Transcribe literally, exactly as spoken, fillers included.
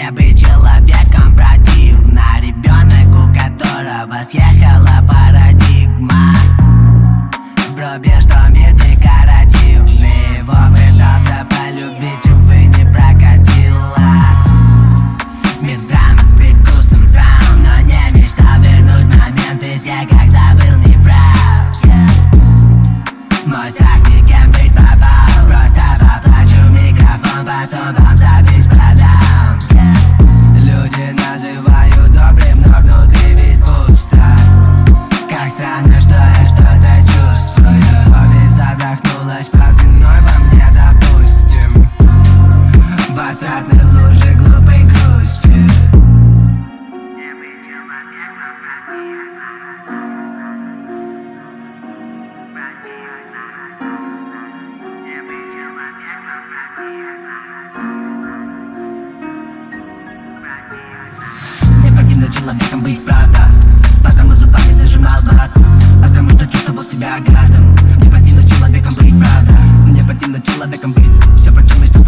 Мне быть человеком противно, ребенок, у которого съехала парадигма. В гробе, что мир декоративный, его пытался полюбить, увы, не прокатило. Мир драм с привкусом травм, но не мечтал вернуть моменты те, когда был неправ. Мой страх никем быть пропал, просто поплачу в микрофон, потом вам запись продам. Люди называют добрым, но внутри ведь пусто. Как странно, что я что-то чувствую. Совесть задохнулась под виной во мне, допустим, в отрадной луже глупой грусти. Не быть человеком противно, противно. Не быть человеком противно, противно. Мне противно человеком быть, правда, потому зубами зажимал бату, потому что чувствовал себя гадом. Мне противно человеком быть, правда, мне противно человеком быть, все, почему что